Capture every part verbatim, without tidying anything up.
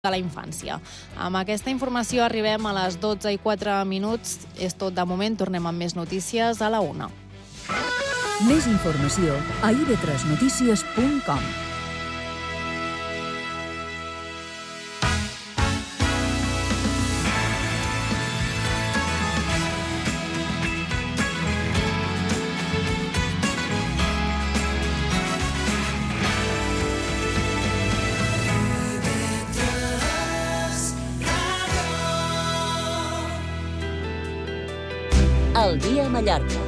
de la infància. Amb aquesta informació arribem a les dotze i quatre minuts. És tot de moment. Tornem amb més notícies a la una. Més informació a i ve tres notícies punt com. El dia a Mallorca.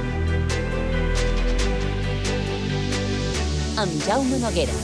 Amb Jaume Noguera.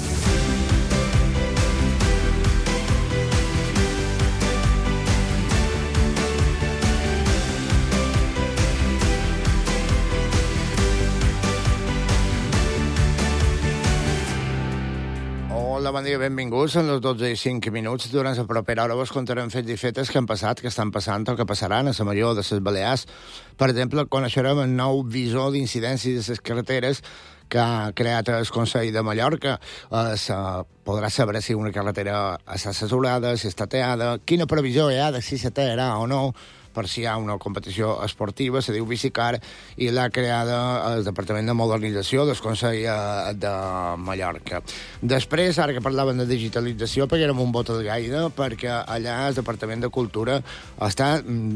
Hola, bon dia, benvinguts. Són les dotze i cinc minuts. Durant la propera hora vos contarem fets i fetes que han passat, que estan passant o que passaran a la Major de les Balears. Per exemple, coneixerem el nou visor d'incidències de les carreteres que ha creat el Consell de Mallorca. Eh, se podrà saber si una carretera està assessorada, si està teada, quina previsió hi ha de si se tearà o no, per si hi ha una competició esportiva, se diu Bicicar, i l'ha creada el Departament de Modernització del Consell de Mallorca. Després, ara que parlaven de digitalització, pegarem un bot al gaire, perquè allà el Departament de Cultura està,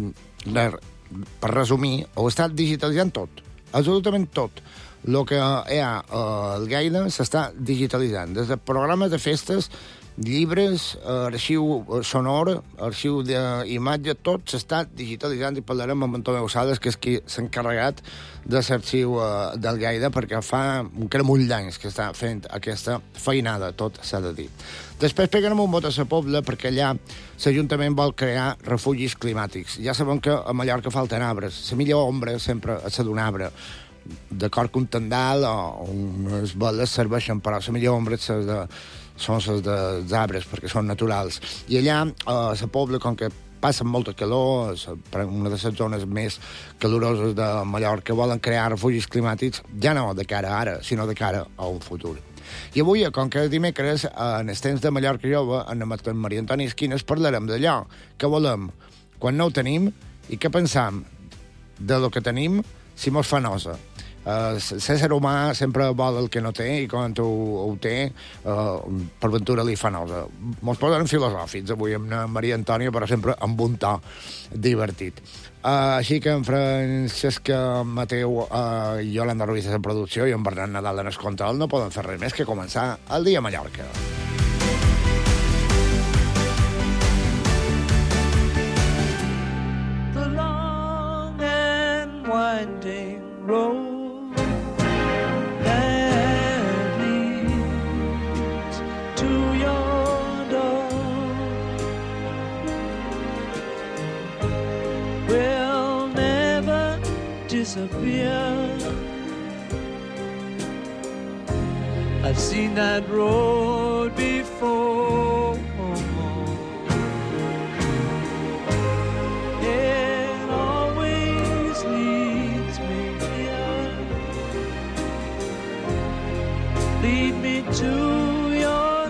per resumir, ho està digitalitzant tot, absolutament tot. El que hi ha al Gaire s'està digitalitzant, des de programes de festes, llibres, arxiu sonor, arxiu d'imatge, tot s'està digitalitzant, i parlarem amb Antoni Osades, que és qui s'ha encarregat de l'arxiu del Gaire, perquè fa encara molt d'anys que està fent aquesta feinada, tot s'ha de dir. Després pegarem un bot a la Pobla, perquè allà l'Ajuntament vol crear refugis climàtics. Ja sabem que a Mallorca falten arbres, la millor ombra sempre és la d'un arbre, d'acord que un tendal o unes boles serveixen, però la millor ombra és de, són les dels arbres, perquè són naturals. I allà, a la Pobla, com que passen molta calor, és una de les zones més caloroses de Mallorca, volen crear refugis climàtics, ja no de cara a ara, sinó de cara a un futur. I avui, com que dimecres, en els temps de Mallorca Jove, en Maria Antònia Esquines, parlarem d'allò que volem quan no ho tenim i què pensam de lo que tenim si mos fa nosa. Uh, l'ésser humà sempre vol el que no té, i quan ho, ho té, uh, per ventura li fa nosa. Mos posen filosòfics avui amb Maria Antònia, però sempre amb un to divertit. Uh, així que en Francesc Mateu uh, i Yolanda Ruiz a la producció i en Bernat Nadal en el control no poden fer res més que començar el dia a Mallorca. The long and winding road disappear. I've seen that road before. It always leads me here. Lead me to your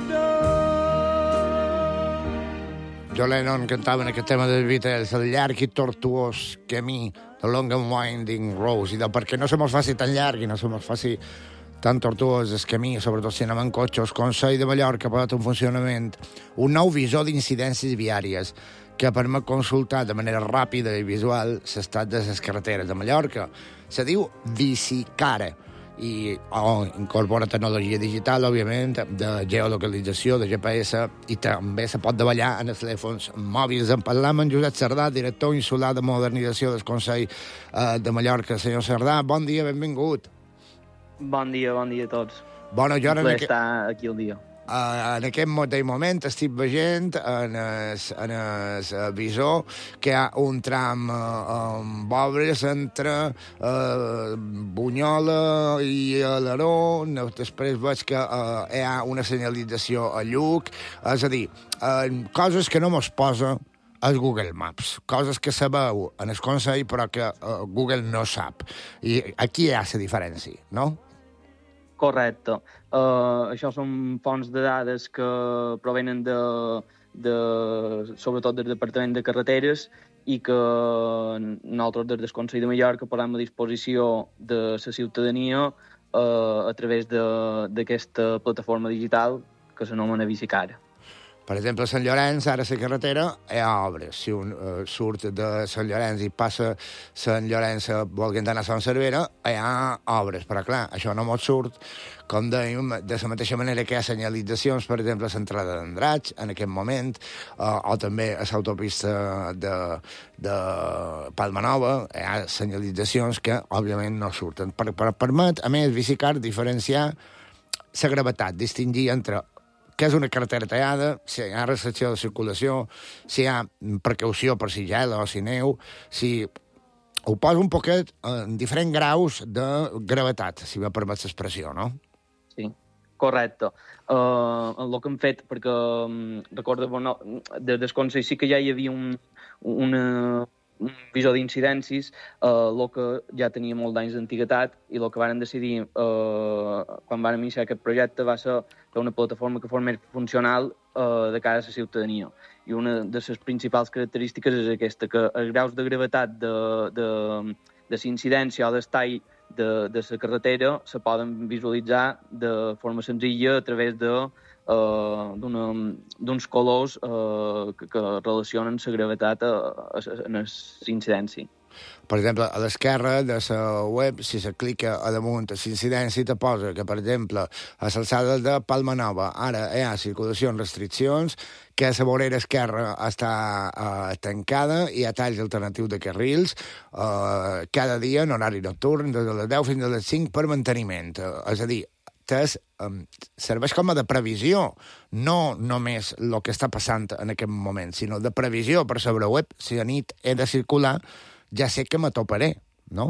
door. John Lennon cantava en aquest tema de Beatles, el llarg i tortuós camí, The Long and Winding Road, i de perquè no se mos faci tan llarg i no se mos faci tan tortuós el camí, sobretot si anem en cotxe. El Consell de Mallorca ha posat en funcionament un nou visor d'incidències viàries que permet consultar de manera ràpida i visual l'estat de les carreteres de Mallorca. Se diu Bicicar i oh, incorpora tecnologia digital, òbviament, de geolocalització, de G P S, i també se pot davallar en els telèfons mòbils. En parlam amb Josep Cerdà, director insular de modernització del Consell eh, de Mallorca. Senyor Cerdà, bon dia, benvingut. Bon dia, bon dia a tots. Bueno, jo ara... Un plaer estar aquí el dia. Uh, en aquest mateix moment estic veient en el, en el visor que hi ha un tram uh, amb obres entre uh, Bunyola i Alaró. Després veig que uh, hi ha una senyalització a Lluc, és a dir, uh, coses que no mos posa el Google Maps, coses que sabeu en el Consell però que uh, Google no sap. I aquí hi ha la diferència, no? Correcte. Uh, això són fonts de dades que provenen de, de, sobretot del Departament de Carreteres, i que nosaltres des del Consell de Mallorca posem a disposició de la ciutadania eh, a través d'aquesta plataforma digital que s'anomena Bicicara. Per exemple, a Sant Llorenç, ara a la carretera, hi ha obres. Si un uh, surt de Sant Llorenç i passa Sant Llorenç volguent anar a Sant Cervera, hi ha obres. Però, clar, això no mos surt, com dèiem, de la mateixa manera que hi ha senyalitzacions, per exemple, a l'entrada d'Andratx, en aquest moment, uh, o també a l'autopista de, de Palma Nova, hi ha senyalitzacions que, òbviament, no surten. Per, per permet, a més, Bicicar diferenciar la gravetat, distingir entre què és una carretera tallada, si hi ha restricció de circulació, si hi ha precaució per si gela o si neu, si ho posa un poquet en diferents graus de gravetat, si me permet l'expressió, no? Sí, correcte. Uh, el que hem fet, perquè um, recordo, bueno, des del Consell sí que ja hi havia un, una, un visor d'incidències, uh, el que ja tenia molt d'anys d'antiguitat, i el que vàrem decidir uh, quan vàrem iniciar aquest projecte va ser fer una plataforma que fos més funcional uh, de cara a la ciutadania. I una de les principals característiques és aquesta, que els graus de gravetat de, de, de l'incidència o d'estall de, de la carretera se poden visualitzar de forma senzilla a través de Uh, d'uns colors uh, que, que relacionen la gravetat a, a, a l'incidència. Per exemple, a l'esquerra de la web, si se clica a damunt a l'incidència, te posa que, per exemple, a l'alçada de Palma Nova ara hi ha circulació amb restriccions, que la vorera esquerra està uh, tancada, i hi ha talls alternatius de carrils uh, cada dia en horari nocturn, des de les deu fins a les cinc per manteniment. Uh, és a dir, és, um, serveix com a de previsió, no només el que està passant en aquest moment, sinó de previsió per sobre web. Si a nit he de circular, ja sé que m'atoparé, no?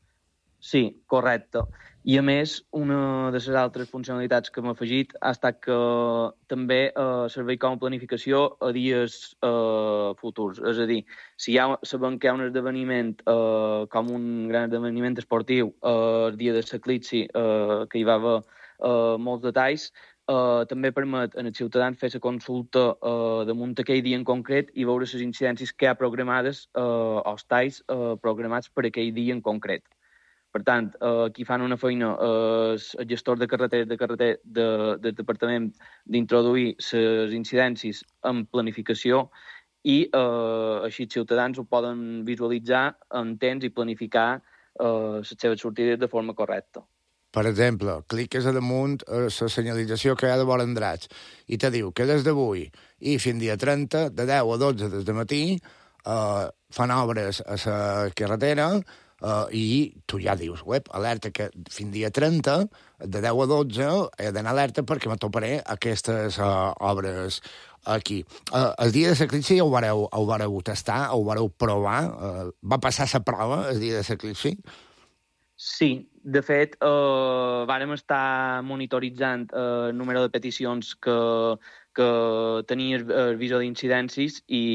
Sí, correcte. I, a més, una de les altres funcionalitats que hem afegit ha estat que també eh, serveix com a planificació a dies eh, futurs. És a dir, si ja sabem que hi ha un esdeveniment, eh, com un gran esdeveniment esportiu, eh, el dia de l'eclipsi, eh, que hi va haver eh, molts detalls, eh, també permet als ciutadans fer la consulta eh, damunt aquell dia en concret i veure les incidències que hi ha programades eh, o els talls eh, programats per aquell dia en concret. Per tant, eh, qui fan una feina eh, el gestor de carreteres de carreter de, del departament d'introduir les incidències en planificació i eh, així els ciutadans ho poden visualitzar en temps i planificar eh, les seves sortides de forma correcta. Per exemple, cliques a damunt a la senyalització que hi ha de vora Andratx i te diu que des d'avui i fins dia trenta, de deu a dotze des de matí, eh, fan obres a la carretera. Uh, i tu ja dius, web, alerta que fins dia trenta, de deu a dotze, he d'anar alerta perquè m'atoparé aquestes uh, obres aquí. Uh, el dia de l'eclipsi ho vareu, ho vareu tastar, ho vareu provar? Uh, va passar la prova el dia de l'eclipsi? Sí, de fet, eh, vàrem estar monitoritzant eh, el número de peticions que, que tenia el, el visor d'incidències i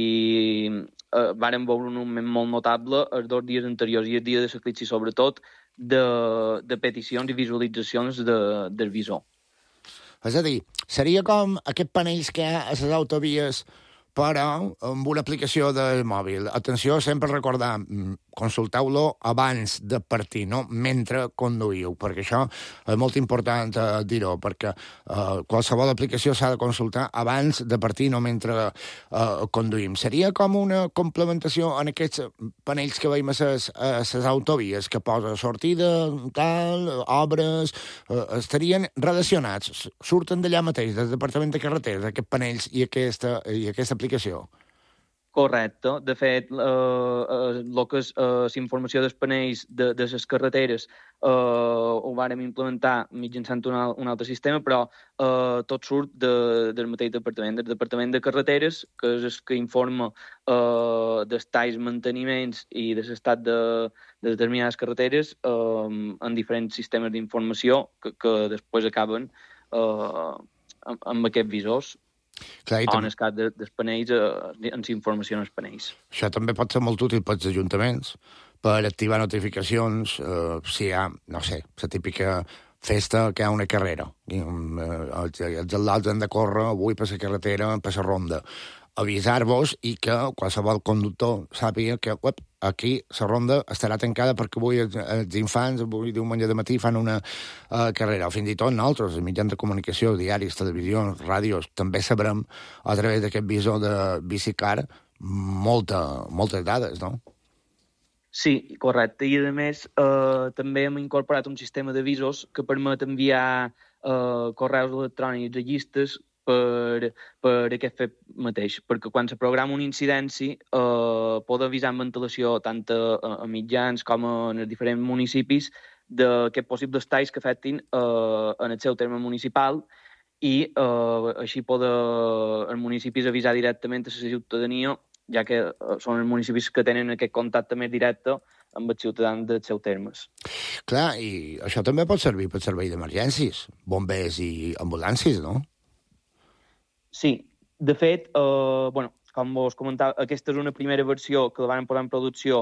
eh, vàrem veure un augment molt notable els dos dies anteriors i el dia de l'eclipsi, sobretot, de, de peticions i visualitzacions de, del visor. És a dir, seria com aquests panells que hi ha a les autovies, però amb una aplicació del mòbil. Atenció, sempre recordar, consulteu-lo abans de partir, no mentre conduïu, perquè això és molt important eh, dir-ho, perquè eh, qualsevol aplicació s'ha de consultar abans de partir, no mentre eh, conduïm. Seria com una complementació en aquests panells que veiem a les, a les autovies, que posa sortida, tal, obres, eh, estarien relacionats, surten d'allà mateix, del Departament de Carreteres, aquests panells i aquesta, i aquesta aplicació. Correcte. De fet, el eh, eh, que és eh, la informació dels panells de, de les carreteres eh, ho vàrem implementar mitjançant un, un altre sistema, però eh, tot surt de, del mateix departament, del Departament de Carreteres, que és el que informa eh, dels talls, manteniments i de l'estat de, de determinades carreteres eh, en diferents sistemes d'informació que, que després acaben eh, amb, amb aquests visors. Clar, o en el cas de, dels panells, eh, en informació en els panells. Això també pot ser molt útil pels ajuntaments, per activar notificacions, eh, si hi ha, no sé, la típica festa que hi ha una carrera. I, eh, els, els atletes han de córrer avui per la carretera, per la ronda. avisar-vos i que qualsevol conductor sàpiga que uep, aquí la ronda estarà tancada perquè avui els, els infants, avui diumenge de matí, fan una uh, carrera. O fins i tot nosaltres, els mitjans de comunicació, diaris, televisions, ràdios, també sabrem a través d'aquest visor de Bicicar molta, moltes dades, no? Sí, correcte. I, a més, eh, també hem incorporat un sistema d'avisos que permet enviar eh, correus electrònics a llistes per, per aquest fet mateix, perquè quan se programa una incidència eh, pot avisar amb antelació tant a, a mitjans com a, en els diferents municipis d'aquests possibles talls que afectin eh, en el seu terme municipal i eh, així poden els municipis avisar directament a la ciutadania, ja que són els municipis que tenen aquest contacte més directe amb els ciutadans dels seus termes. Clar, i això també pot servir per servei d'emergències, bombers i ambulàncies, no? Sí, de fet, eh, bueno, com vos comentava, aquesta és una primera versió que la van posar en producció,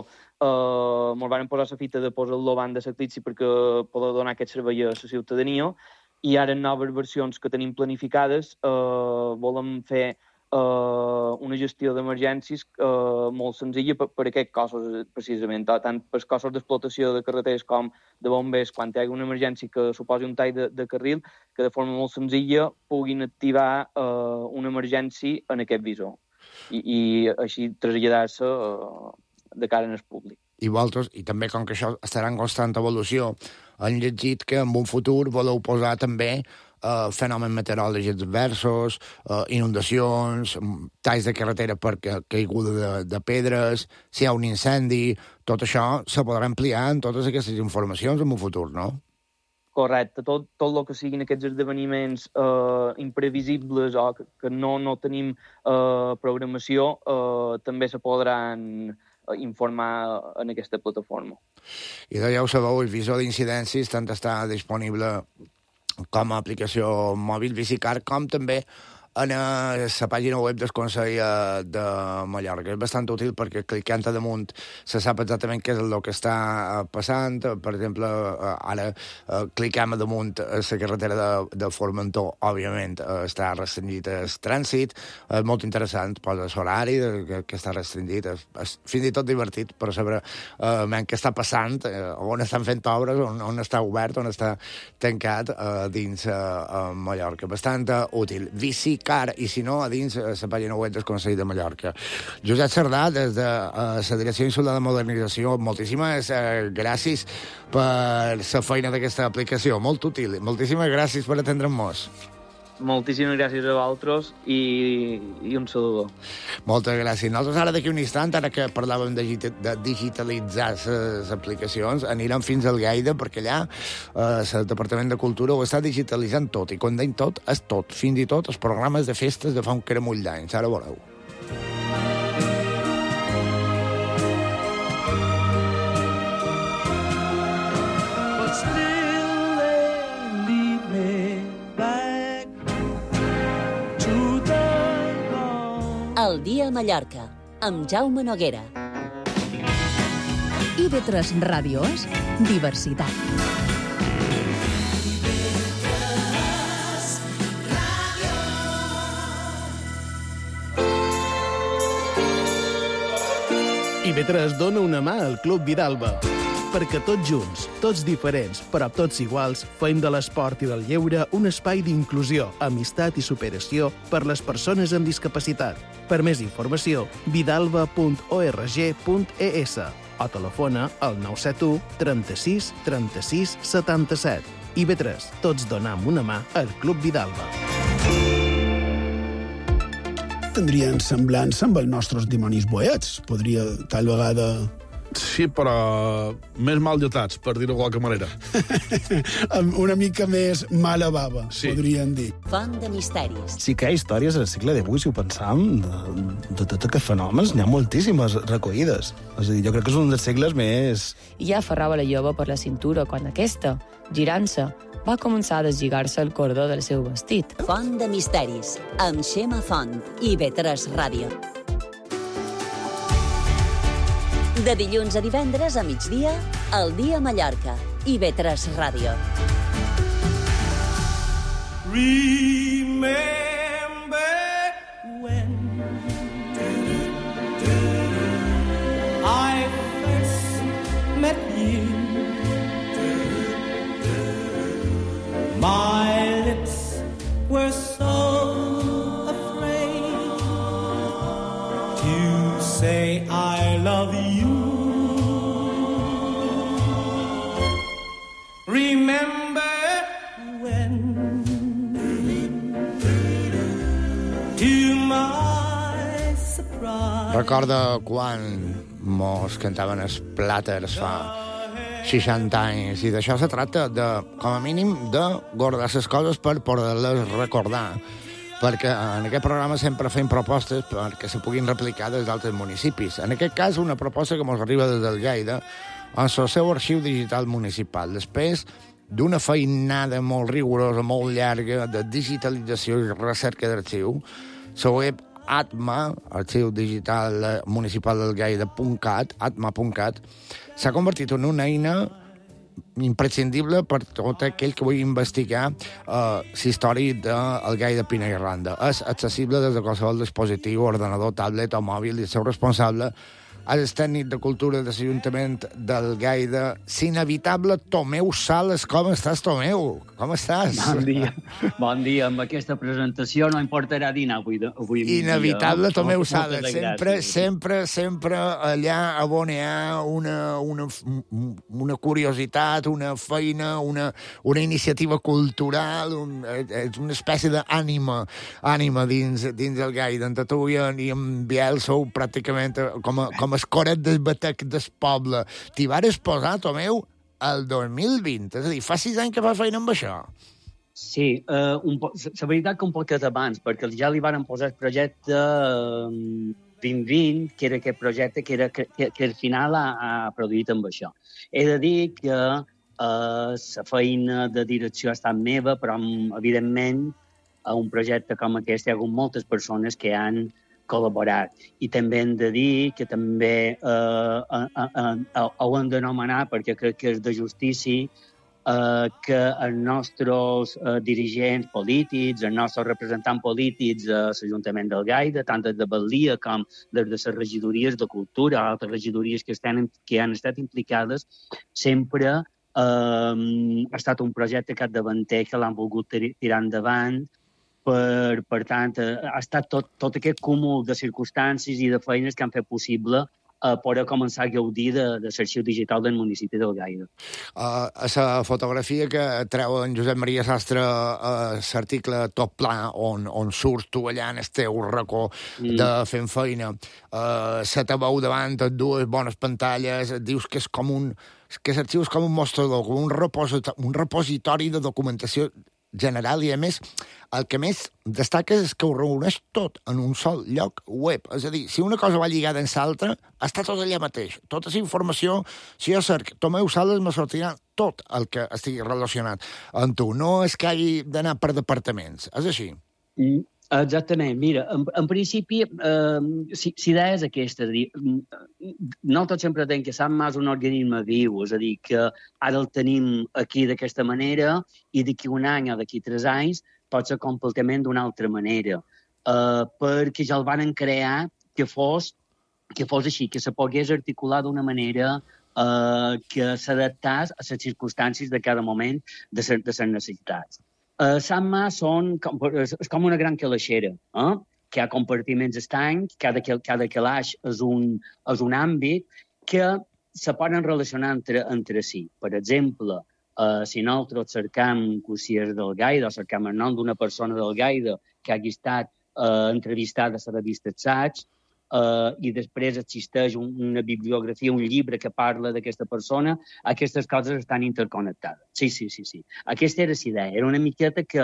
eh, ens van posar la fita de posar-lo banda de l'Eclipsi perquè poder donar aquest servei a la ciutadania, i ara en noves versions que tenim planificades eh, volem fer Uh, una gestió d'emergències uh, molt senzilla per, per aquests cossos, precisament, tant per cossos d'explotació de carreteres com de bombers, quan hi hagi una emergència que suposi un tall de, de carril, que de forma molt senzilla puguin activar uh, una emergència en aquest visor i, i així traslladar-se uh, de cara al públic. I vosaltres, i també com que això estarà en constant evolució, han llegit que en un futur voleu posar també Uh, fenòmens meteorològics adversos, uh, inundacions, talls de carretera per ca caiguda de, de pedres, si hi ha un incendi, tot això se podrà ampliar en totes aquestes informacions en un futur, no? Correcte, tot, tot el que siguin aquests esdeveniments eh, imprevisibles o que, que no, no tenim eh, programació eh, també se podran informar en aquesta plataforma. I ja ho sabeu, el visor d'incidències tant està disponible com a aplicació mòbil Bicicar, com també en la pàgina web del Consell de Mallorca. És bastant útil perquè clicant a damunt se sap exactament què és el que està passant. Per exemple, ara cliquem a damunt a la carretera de, de Formentor, òbviament està restringit el trànsit, és molt interessant, posa l'horari que, que està restringit, és, és fins i tot divertit per saber eh, què està passant, eh, on estan fent obres, on, on està obert, on està tancat eh, dins eh, Mallorca. Bastant uh, útil. Bicicar Car, i si no, a dins la pàgina web del Consell de Mallorca. Josep Cerdà, des de uh, la Direcció Insular de Modernització, moltíssimes uh, gràcies per la feina d'aquesta aplicació, molt útil. Moltíssimes gràcies per atendre'm-nos. Moltíssimes gràcies a vosaltres i, i un saludo. Moltes gràcies. Nosaltres ara d'aquí un instant, ara que parlàvem de, de digitalitzar les aplicacions, anirem fins al Gaida, perquè allà eh, el Departament de Cultura ho està digitalitzant tot, i quan deim tot, és tot, fins i tot els programes de festes de fa un caramull d'anys. Ara veureu. El dia a Mallorca, amb Jaume Noguera. I ve tres ràdios, diversitat. I ve tres dona una mà al Club Vidalba. Perquè tots junts, tots diferents, però tots iguals, fem de l'esport i del lleure un espai d'inclusió, amistat i superació per les persones amb discapacitat. Per més informació, vidalba punt org punt es o telefona al nou set u trenta-sis trenta-sis setanta-set. I ve tres, tots donam una mà al Club Vidalba. Tindrien semblança amb els nostres dimonis boets. Podria, tal vegada... Sí, però més mal dotats, per dir-ho de qualque manera. Una mica més mala bava, sí. Podríem dir. Font de misteris. Sí que hi ha històries al segle divuit, si ho pensam, de, de tot aquests fenòmens, n'hi ha moltíssimes recollides. És a dir, jo crec que és un dels segles més... I ja aferrava la jove per la cintura quan aquesta, girant-se, va començar a deslligar-se el cordó del seu vestit. Font de misteris, amb Xema Font i ve tres Ràdio. De dilluns a divendres a migdia, El dia a Mallorca i ve tres Ràdio. Remember when to say I love you. Remember when, to my surprise. Recorda quan mos cantaven els plàters fa seixanta anys, i d'això se tracta, de, com a mínim, de guardar les coses per poder-les recordar, perquè en aquest programa sempre fem propostes perquè se puguin replicar des d'altres municipis. En aquest cas, una proposta que ens arriba des del Lleida, en el seu arxiu digital municipal. Després d'una feinada molt rigorosa, molt llarga, de digitalització i recerca d'arxiu, la web Atma, arxiu digital municipal del Lleida.cat, atma punt cat, s'ha convertit en una eina imprescindible per tot aquell que vull investigar eh, la història del Lleida Pina i Randa. És accessible des de qualsevol dispositiu, ordenador, tablet o mòbil, i el seu responsable és el tècnic de cultura de l'Ajuntament del Lleida, l'inevitable Tomeu Sales. Com estàs, Tomeu? Com estàs? Bon dia. Bon dia. Amb aquesta presentació no em portarà a dinar avui. avui Inevitable dia. Tomeu Moltes Sales. Sempre, gràcies. sempre, sempre allà a on hi ha una, una, una curiositat, una feina, una, una iniciativa cultural, un, és una espècie d'ànima ànima dins, dins el Lleida. Entre tu i en, i en Biel sou pràcticament com a, com a escoret del batec del poble. T'hi vares posar, Tomeu, el dos mil vint. És a dir, fa sis anys que fa feina amb això. Sí, uh, un po- la veritat que un poquet abans, perquè ja li van posar el projecte uh, vint vint, que era aquest projecte que, era, que, que al final ha, ha produït amb això. He de dir que uh, la feina de direcció ha estat meva, però evidentment a un projecte com aquest hi ha hagut moltes persones que han col·laborat. I també hem de dir que també eh, eh, eh, eh, ho hem d'anomenar, perquè crec que és de justícia, eh, que els nostres eh, dirigents polítics, els nostres representants polítics a l'Ajuntament del Lleida, tant des de Batllia com des de les regidories de cultura, altres regidories que, estan, que han estat implicades, sempre eh, ha estat un projecte capdavanter que l'han volgut tirar endavant. Per, per tant, ha estat tot, tot aquest cúmul de circumstàncies i de feines que han fet possible eh, poder començar a gaudir de, de l'arxiu digital del municipi del Lleida. Uh, a la fotografia que treu en Josep Maria Sastre a uh, l'article Tot Pla, on, on surts tu allà en el teu racó mm. de fent feina, uh, se te veu davant dues bones pantalles, dius que és com un que l'arxiu és com un mostrador, com un repositori, un repositori de documentació general, i a més el que més destaca és que ho reuneix tot en un sol lloc web. És a dir, si una cosa va lligada en l'altra, està tot allà mateix. Tota la informació, si jo cerc Tomeu Sales, me sortirà tot el que estigui relacionat amb tu. No és que hagi d'anar per departaments. És així? Mm. Exactament. Mira, en, en principi, eh, si, si idea és aquesta, és a dir, nosaltres sempre tenim que som més un organisme viu, és a dir, que ara el tenim aquí d'aquesta manera i d'aquí un any o d'aquí tres anys pot ser completament d'una altra manera, eh, perquè ja el van crear que fos, que fos així, que se pogués articular d'una manera eh, que s'adaptés a les circumstàncies de cada moment de les necessitats. Uh, Samma són com, és com una gran calaixera, eh? que hi ha compartiments estancs, cada, cada calaix és un, és un àmbit que se poden relacionar entre, entre si. Per exemple, uh, si nosaltres cercam cossiers del Lleida o cercam el nom d'una persona del Lleida que hagi estat uh, entrevistada a la revista Assaig, Uh, i després existeix un, una bibliografia, un llibre que parla d'aquesta persona, aquestes coses estan interconnectades. Sí, sí, sí, sí. Aquesta era la idea. Era una miqueta que,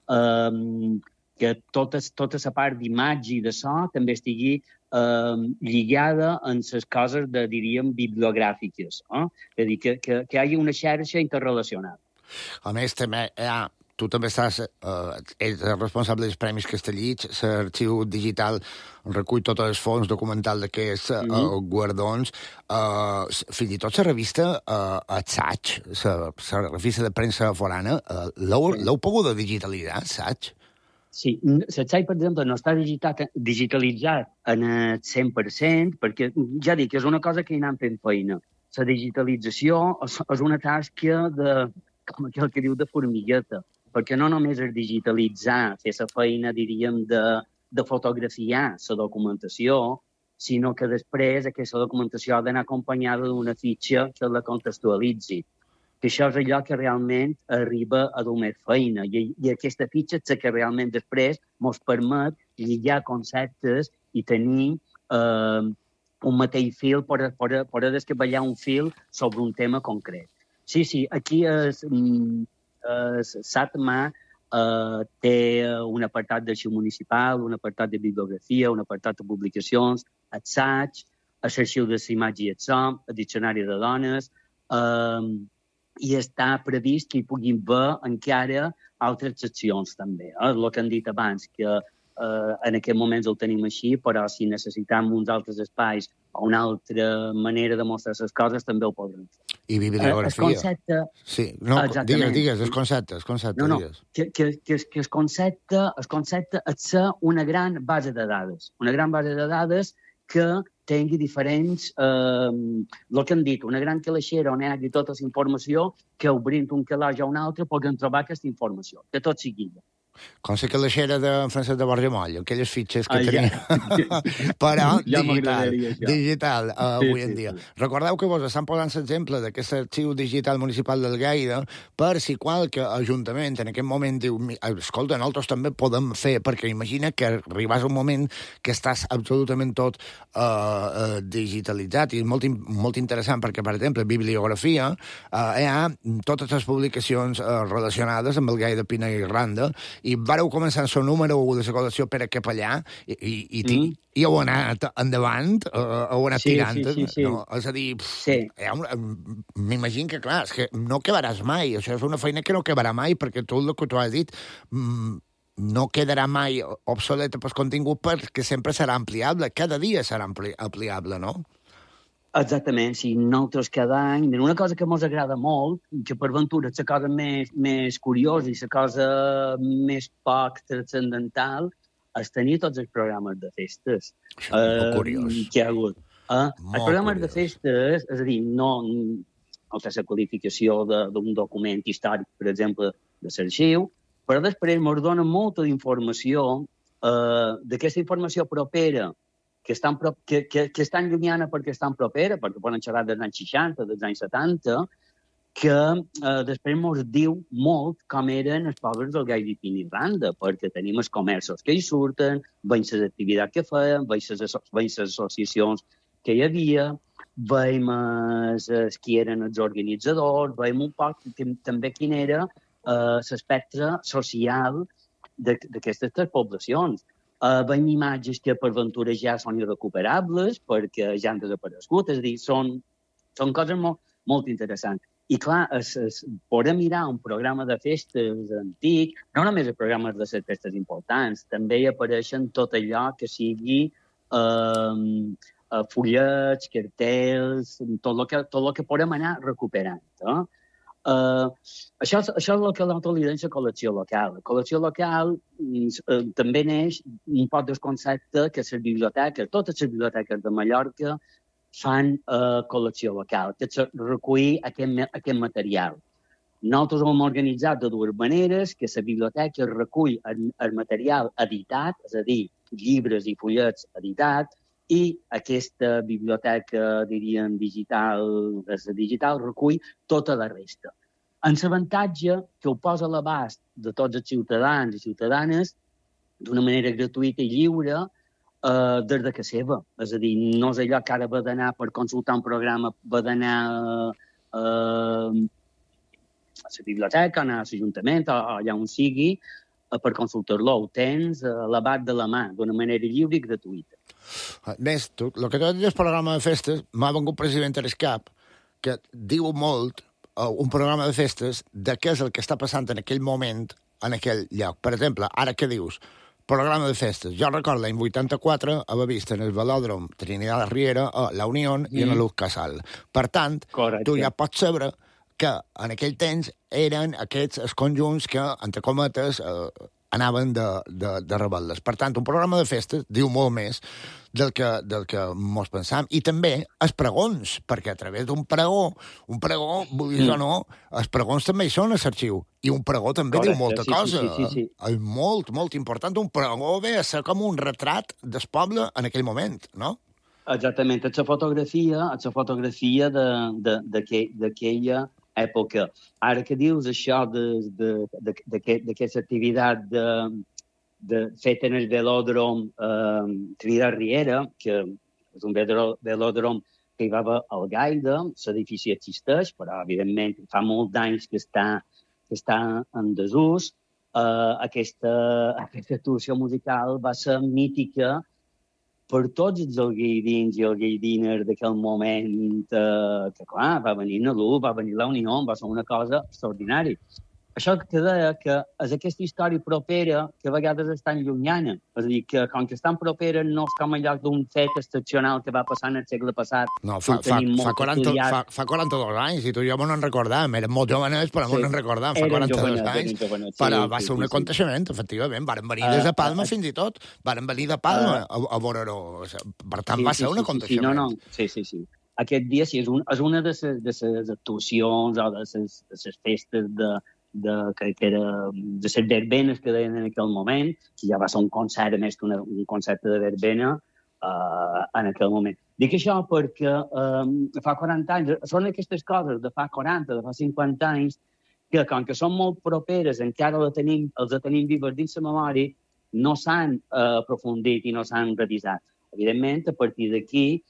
uh, que tota, tota la part d'imatge i de so també estigui uh, lligada en les coses, de, diríem, bibliogràfiques. Eh? És a dir, que, que, que hi hagi una xarxa interrelacionada. A més, també hi ha tu també estàs, eh, ets responsable dels Premis Castellig, l'arxiu digital recull tots els fons documental d'aquests mm -hmm. uh, guardons. Uh, fins i tot la revista uh, Assaig, la revista de premsa forana, uh, l'heu pogut digitalitzar, Assaig? Sí, l'Assaig, per exemple, no està digitalitzat en el cent per cent, perquè, ja dic, és una cosa que hi anem fent feina. La digitalització és una tasca de, com aquell que diu, de formigueta, perquè no només és digitalitzar, fer la feina, diríem, de, de fotografiar la documentació, sinó que després aquesta documentació ha d'anar acompanyada d'una fitxa que la contextualitzi. Que això és allò que realment arriba a dur més feina. I, i aquesta fitxa és que realment després ens permet lligar conceptes i tenir eh, un mateix fil per, per, per descabellar un fil sobre un tema concret. Sí, sí, aquí es, es SATMA eh, té un apartat d'arxiu municipal, un apartat de bibliografia, un apartat de publicacions, assaig, l'arxiu de l'imatge i el so, el diccionari de dones, eh, i està previst que hi puguin haver encara altres seccions també. Eh? El que han dit abans, que eh, en aquest moments el tenim així, però si necessitem uns altres espais o una altra manera de mostrar les coses, també ho podrem fer. I bibliografia. El concepte... Sí, no, digues, digues, el concepte, el concepte, no, no, digues. Que, que, que, que el concepte, el concepte és ser una gran base de dades, una gran base de dades que tingui diferents, eh, el que hem dit, una gran calaixera on hi hagi tota la informació, que obrint un calaix a un altre puguem trobar aquesta informació, que tot sigui ella. Com la calaixera de Francesc de Borjamoll, aquelles fitxes que ah, tenia. Ja. Però ja digital, digital uh, sí, avui en sí, dia. Sí. Recordeu que vos estan posant l'exemple d'aquest arxiu digital municipal del Gaida per si qualque ajuntament en aquest moment diu, escolta, nosaltres també podem fer, perquè imagina que arribàs un moment que estàs absolutament tot uh, uh, digitalitzat i és molt, molt interessant perquè, per exemple, bibliografia, uh, hi ha totes les publicacions uh, relacionades amb el Gaida Pina i Randa i vareu començar el número u de la col·lecció per a Capellà i, i, i, mm. i heu anat endavant, uh, heu anat sí, tirant. Sí, sí, sí. No? És a dir, sí. m'imagino que, clar, és que no quedaràs mai. Això és una feina que no quedarà mai, perquè tu, el que tu has dit, mm, no quedarà mai obsoleta pel contingut perquè sempre serà ampliable. Cada dia serà ampli ampliable, no? Exactament, sí. Nosaltres cada any... Una cosa que ens agrada molt, que per ventura és la cosa més, més curiosa i la cosa més poc transcendental, és tenir tots els programes de festes. Això és molt curiós. Que hi ha hagut. Eh? Els programes curiós. de festes, és a dir, no, no té la qualificació d'un document històric, per exemple, de l'arxiu, però després ens donen molta informació, eh, d'aquesta informació propera, que estan, pro, que, que, que estan llunyana perquè estan propera, perquè poden xerrar dels anys seixanta, dels anys setanta, que eh, després ens diu molt com eren els pobles del Gaida i Pina i Randa, perquè tenim els comerços que hi surten, veiem les activitats que feien, veiem les associacions que hi havia, veiem els, els qui eren els organitzadors, veiem un poc també quin era eh, l'espectre social d'aquestes tres poblacions. Uh, veiem imatges que per ventura ja són irrecuperables perquè ja han desaparegut, és a dir, són, són coses molt, molt interessants. I clar, es, es, podem mirar un programa de festes antic, no només els programes de les festes importants, també hi apareixen tot allò que sigui uh, uh, fullets, cartells, tot el que, tot el que podem anar recuperant. Eh? Uh, això, això és el que nosaltres li diem la col·lecció local. La col·lecció local uh, també neix un poc del concepte que les biblioteques, totes les biblioteques de Mallorca fan uh, col·lecció local, que és recollir aquest, aquest material. Nosaltres ho hem organitzat de dues maneres, que la biblioteca recull el, el material editat, és a dir, llibres i fullets editats, i aquesta biblioteca, diríem, digital, digital recull tota la resta. En l'avantatge que ho posa a l'abast de tots els ciutadans i ciutadanes d'una manera gratuïta i lliure eh, des de casa seva. És a dir, no és allò que ara va d'anar per consultar un programa, va d'anar eh, a la biblioteca, anar a l'Ajuntament o allà on sigui, per consultar-lo. Ho tens a l'abast de la mà, d'una manera lliure i gratuïta. A més, tu, el que tu has dit del programa de festes, m'ha vengut president a l'escap, que diu molt uh, un programa de festes de què és el que està passant en aquell moment en aquell lloc. Per exemple, ara què dius? Programa de festes. Jo recordo l'any vuitanta-quatre haver vist en el velòdrom Trinidad Riera, a La Unió mm. i en el Luz Casal. Per tant, correcte, tu ja pots saber que en aquell temps eren aquests els conjunts que, entre cometes, eh, anaven de, de, de rebel·les. Per tant, un programa de festes diu molt més del que, del que mos pensam. I també els pregons, perquè a través d'un pregó, un pregó, vulguis mm. o no, els pregons també hi són a l'arxiu. I un pregó també correcte, diu molta sí, cosa. Sí, sí, sí, sí. És molt, molt important. Un pregó ve a ser com un retrat del poble en aquell moment, no? Exactament, és la fotografia, és la fotografia de- de- d'aquell- d'aquella època. Ara que dius això de- de- de- d'aquest- d'aquesta activitat de, de, feta en el velòdrom eh, Trida Riera, que és un velò- velòdrom que hi va haver al Gaida, l'edifici existeix, però, evidentment, fa molts anys que està, que està en desús. Uh, aquesta, aquesta actuació musical va ser mítica per tots els algueidins i algueidines d'aquell moment, eh, que, clar, va venir Nalú, va venir la Unió, va ser una cosa extraordinària. Això que deia que és aquesta història propera que a vegades és tan llunyana. És a dir, que com que és tan propera no és com allò d'un fet excepcional que va passar en el segle passat. No, fa, fa, fa, quaranta, fa, fa quaranta-dos anys, i tu i jo no en recordàvem. Érem molt jovenets, però sí. no en recordàvem. Fa quaranta-dos anys, jovenets, sí, però va ser sí, un sí, aconteixement, sí. efectivament. Varen venir des de Palma uh, uh, fins i tot. Varen venir de Palma uh, a, a veure-ho. Per tant, sí, va ser sí, un aconteixement. Sí, sí, no, no. sí, sí, sí. Aquest dia sí, és, un, és una de les actuacions o de les festes de de, que, que era de les verbenes que deien en aquell moment, que ja va ser un concert, a més que una, un concepte de verbena uh, en aquell moment. Dic això perquè um, fa quaranta anys, són aquestes coses de fa quaranta, de fa cinquanta anys, que com que són molt properes, encara la tenim, els tenim vives dins la memòria, no s'han uh, aprofundit i no s'han revisat. Evidentment, a partir d'aquí,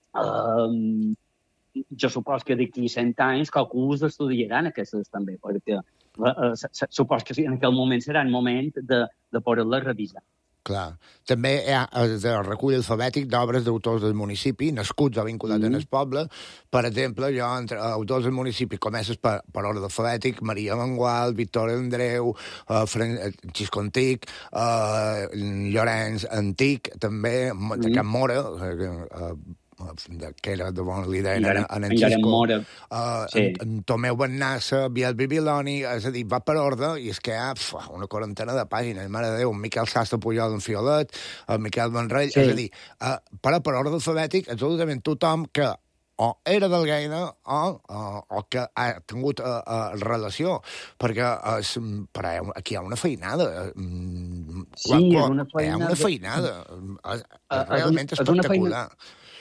um, jo supos que d'aquí cent anys qualcus estudiaran aquestes també, perquè uh, supos que en aquell moment serà el moment de, de poder-les revisar. Clar. També hi ha el recull alfabètic d'obres d'autors del municipi, nascuts o vinculats mm. en el poble. Per exemple, jo, entre autors del municipi, comences per, per ordre alfabètic, Maria Mangual, Víctor Andreu, uh, Xisco Antic, uh, Llorenç Antic, també, mm. de Can Mora, uh, que era de bona líder en, en, en Xisco, uh, sí. en, en Tomeu Bennassa, Biel Bibiloni, és a dir, va per ordre, i és que hi ha pf, una quarantena de pàgines, mare de Déu, Miquel Sastre Pujol en Fiolet, el Miquel Benrell, sí. és a dir, uh, per, per ordre alfabètic, absolutament tothom que o era del Gaida o, o, o que ha tingut uh, uh, relació, perquè uh, però aquí hi ha una feinada. Sí, quan, quan, una feinada. Hi ha una feinada. És, és realment uh, espectacular.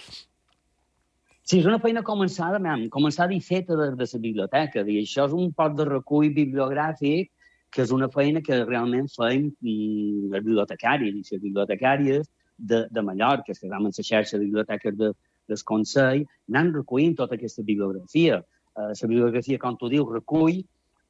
Sí, és una feina començada, man, començada i feta des de la biblioteca. I això és un pot de recull bibliogràfic, que és una feina que realment feim mm, els bibliotecaris i les bibliotecàries de, de Mallorca, que estem en la xarxa de biblioteques de, del Consell, anem recollint tota aquesta bibliografia. Uh, la bibliografia, com tu dius, recull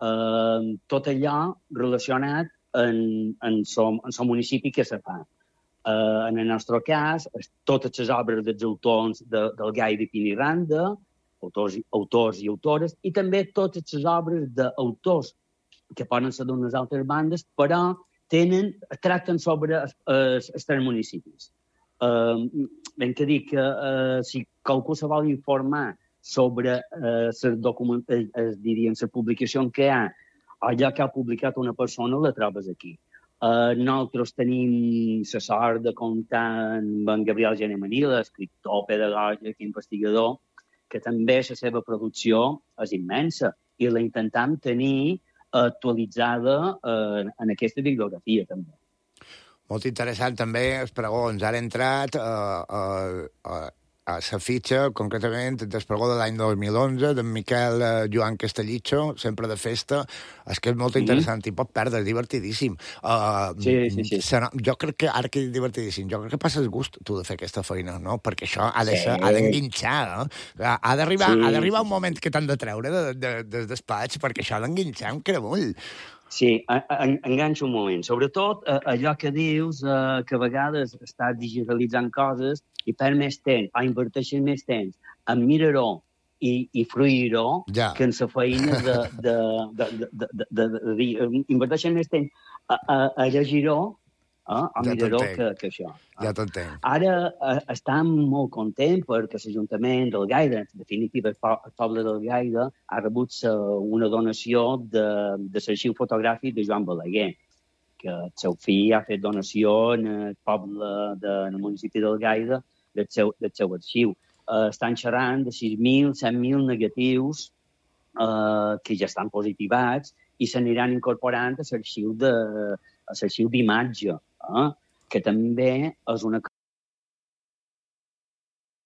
uh, tot allò relacionat en, en son, en son municipi que se fa. Uh, en el nostre cas, totes les obres dels autors de, del Gai de Piniranda, autors, autors i autores, i també totes les obres d'autors que poden ser d'unes altres bandes, però tenen, tracten sobre els, els, els tres municipis. Uh, ben que dir que uh, si qualcú se vol informar sobre uh, la documentació, es diria, la publicació que hi ha, allò que ha publicat una persona, la trobes aquí. Uh, nosaltres tenim la sort de comptar amb en Gabriel Genemanil, escriptor, pedagògic, investigador, que també la seva producció és immensa i la intentam tenir actualitzada uh, en aquesta bibliografia, també. Molt interessant, també, els pregons. Ara ha entrat uh, uh, uh, a la fitxa, concretament, del pregó de l'any dos mil onze, d'en Miquel uh, Joan Castellitxo, sempre de festa. És que és molt interessant, mm-hmm. i pot perdre, és divertidíssim. Uh, sí, sí, sí. Serà, jo crec que, ara que és divertidíssim, jo crec que passes gust tu de fer aquesta feina, no? Perquè això ha de ser, sí. ha d'enguinxar, no? Ha d'arribar sí, ha d'arribar sí, un moment que t'han de treure de, de, de, del despatx, perquè això ha d'enguinxar un cremull. Sí, en, enganxo un moment. Sobretot eh, allò que dius, eh, que a vegades estàs digitalitzant coses i per més temps, o inverteixes més temps en mirar-ho i, i fruir-ho, ja. que en la feina de, de, de, de, de, de, de, de dir, inverteixes més temps a, a, a llegir-ho, eh, a ja mirar-ho que, que això. Ja t'entenc. Ara eh, estem molt contents perquè l'Ajuntament del Gaida, en definitiva el, po el poble del Gaida, ha rebut una donació de, de l'arxiu fotogràfic de Joan Balaguer, que el seu fill ha fet donació en el poble, de, en el municipi del Gaida, del seu, del seu arxiu. Uh, estan xerrant de sis mil, set mil negatius uh, que ja estan positivats i s'aniran incorporant a l'arxiu de, a l'arxiu d'imatge, eh? que també és una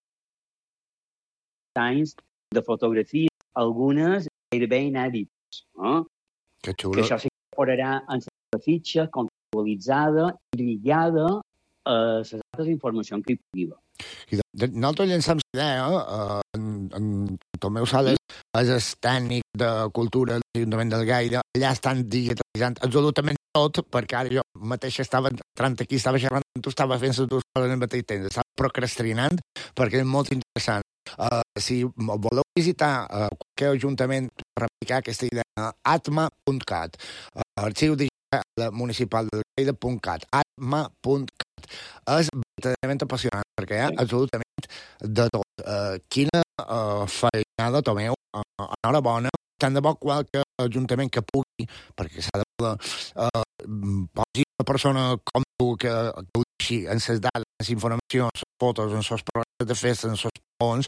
anys de fotografia, algunes gairebé inèdites. Eh? Que xulo. Que això s'incorporarà en la fitxa contextualitzada i lligada a les altres informacions que hi pugui haver. I de, de, nosaltres llançam la idea, eh, en, en Tomeu Sales és el tècnic de cultura de l'Ajuntament del Gaire, allà estan digitalitzant absolutament tot, perquè ara jo mateix estava entrant aquí, estava xerrant, tu estava fent les dues coses al mateix temps, estava procrastinant, perquè és molt interessant. Uh, si voleu visitar uh, qualsevol ajuntament per replicar aquesta idea, atma punt cat, uh, arxiu digital municipal del Gaire punt cat, atma punt cat. És verdaderament apassionant, perquè hi ha absolutament de tot. Uh, quina uh, feinada, Tomeu, uh, enhorabona, tant de bo qualque ajuntament que pugui, perquè s'ha de poder, uh, posi una persona com tu que, que ho deixi en les dades, en les informacions, en les fotos, en les programes de festa, en els ponts,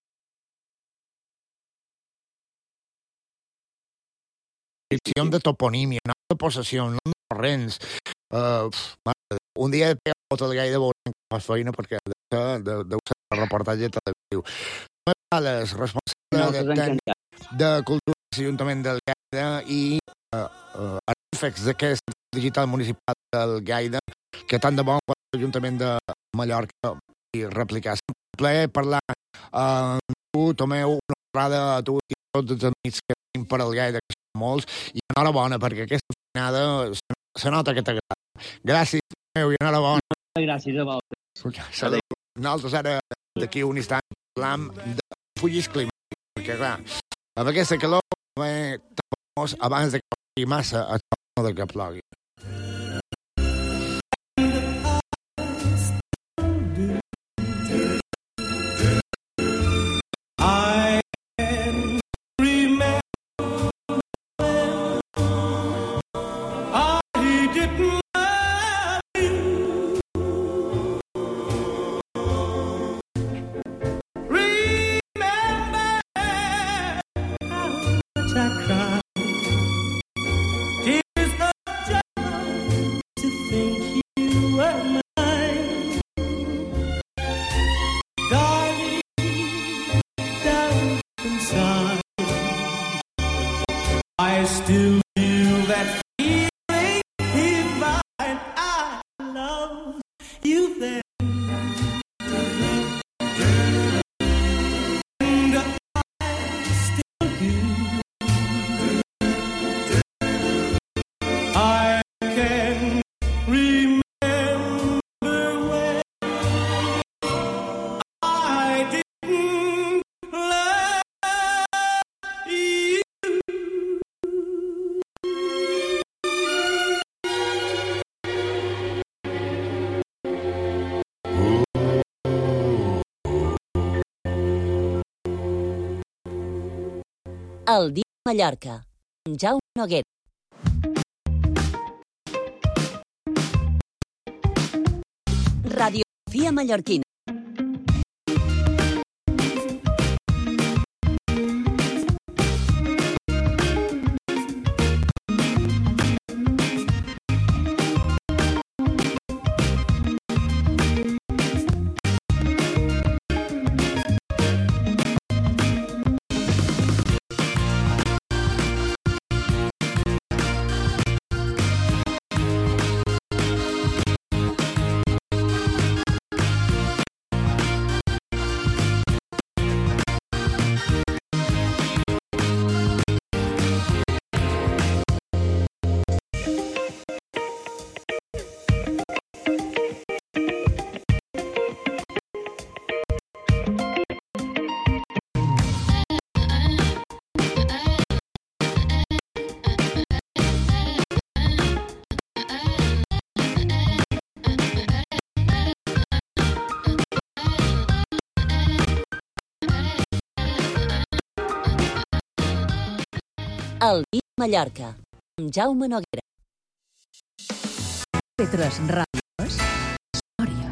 de toponímia, no de possessió, no de torrents. Uh, un dia he pegat tot el Gaire de veure com fa feina, perquè deu ser el reportatge televisiu. Les responsables de, de, de cultura de l'Ajuntament del Gaire i uh, uh, artífex d'aquest digital municipal del Gaire, que tant de bon quan l'Ajuntament de Mallorca i replicar. Sempre plaer parlar amb uh, tu, Tomeu, una vegada a tu i a tots els amics que tenim per al Gaire, que són molts, i enhorabona, perquè aquesta feinada se nota que t'agrada. Gràcies, Tomeu, i enhorabona. Gràcies a vosaltres. Nosaltres ara, d'aquí un instant, parlam de fullis climàtics, perquè, clar, amb aquesta calor, eh, tapamos abans de que plogui massa, a tot de que plogui. I still feel that feeling divine. I love you then. And I still do. I can remember when I didn't love you. El dia a Mallorca, amb Jaume Noguera. Radiografia mallorquina. El dia a Mallorca, amb Jaume Noguera. P tres Ràdio és història.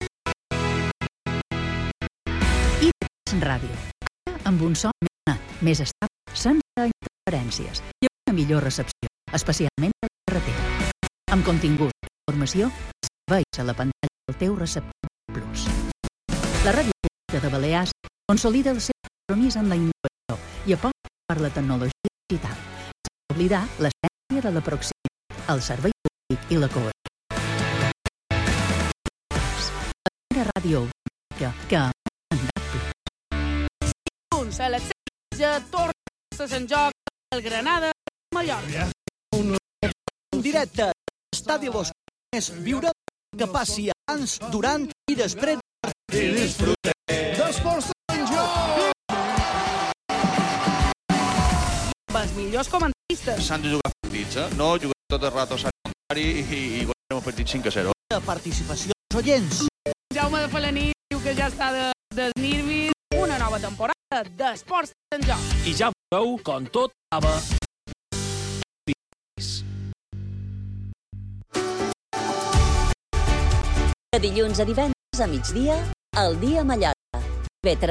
I P tres Ràdio, ara amb un so més anat, més estable, sense interferències i una millor recepció, especialment a la carretera. Amb contingut i informació, serveis a la pantalla del teu receptor Plus. La Ràdio Pública de Balears consolida el seu compromís en la innovació i aposta per la tecnologia digital, sense oblidar l'essència de la proximitat, el servei públic i la cohesió. La primera ràdio autonòmica que ha mandat tu. Dilluns a les set ja torna a Sant Joc al Granada Mallorca. En directe, l'estadi Los Comunes viurà que passi abans, durant i després. I disfrutem d'Esports Sant Joc! Amb els millors comentaristes. S'han de jugar partits, eh? No juguem tot el rato a Sant Joc i, i, i guanyem el partit cinc a zero. La participació dels oients. Jaume de Falaní diu que ja està de, de nervis. Una nova temporada d'Esports Sant Joc. I ja veu com tot acaba. De dilluns a divendres a migdia, El dia Mallorca. B tres.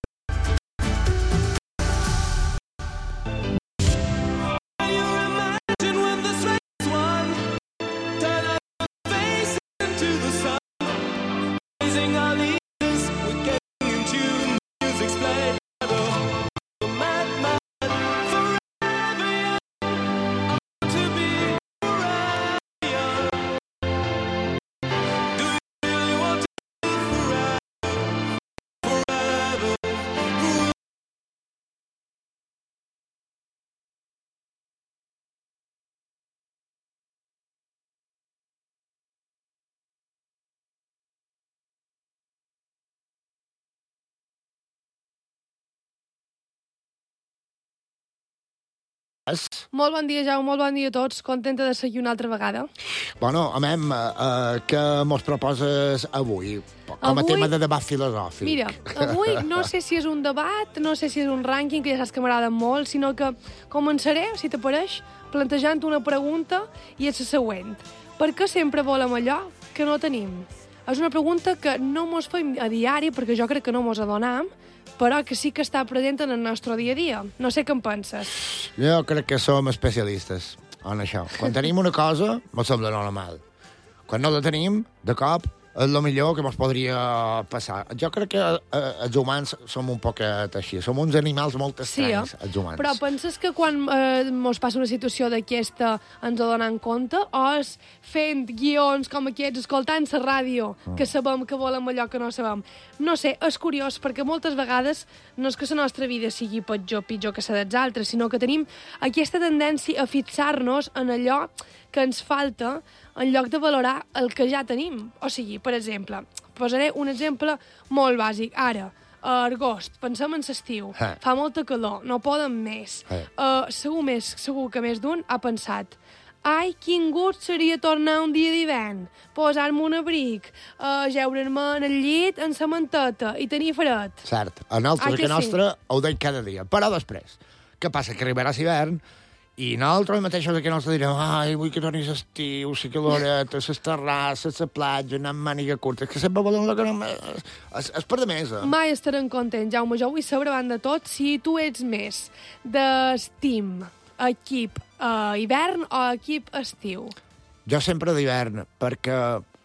Molt bon dia, Jaume, molt bon dia a tots. Contenta de seguir una altra vegada. Bueno, amem, uh, què mos proposes avui? Com a Avui- tema de debat filosòfic. Mira, avui no sé si és un debat, no sé si és un rànquing, que ja saps que m'agrada molt, sinó que començaré, si t'apareix, plantejant una pregunta i és la següent. Per què sempre volem allò que no tenim? És una pregunta que no mos fem a diari, perquè jo crec que no mos adonam, però que sí que està present en el nostre dia a dia. No sé què en penses. Jo crec que som especialistes en això. Quan tenim una cosa, mos sembla normal. Quan no la tenim, de cop, és el millor que mos podria passar. Jo crec que eh, els humans som un poquet així. Som uns animals molt estranys, Sí, eh? els humans. Però penses que quan eh, mos passa una situació d'aquesta ens adonem compte, o és fent guions com aquests, escoltant la ràdio, Mm. que sabem que volem allò que no sabem? No sé, és curiós, perquè moltes vegades no és que la nostra vida sigui pitjor o pitjor que la dels altres, sinó que tenim aquesta tendència a fixar-nos en allò que ens falta en lloc de valorar el que ja tenim. O sigui, per exemple, posaré un exemple molt bàsic. Ara, a agost, pensem en l'estiu, Eh. fa molta calor, no poden més. Eh. Uh, segur, més, segur que més d'un ha pensat ai, quin gust seria tornar un dia d'hivern, posar-me un abric, uh, jeure'm en el llit, en la manteta i tenir fred. Cert. A nosaltres, Ai, que que nostra, ho deim cada dia. Però després, què passa? Que arribarà l'hivern i nosaltres mateixos aquí nostre direm ai, vull que tornis estiu, la caloreta, les terrasses, la platja, anar amb màniga curta, que sempre volen la que no... És, és per de més, eh? Mai estarem contents, Jaume. Jo vull saber, davant de tot, si tu ets més d'estim, equip uh, hivern o equip estiu. Jo sempre d'hivern, perquè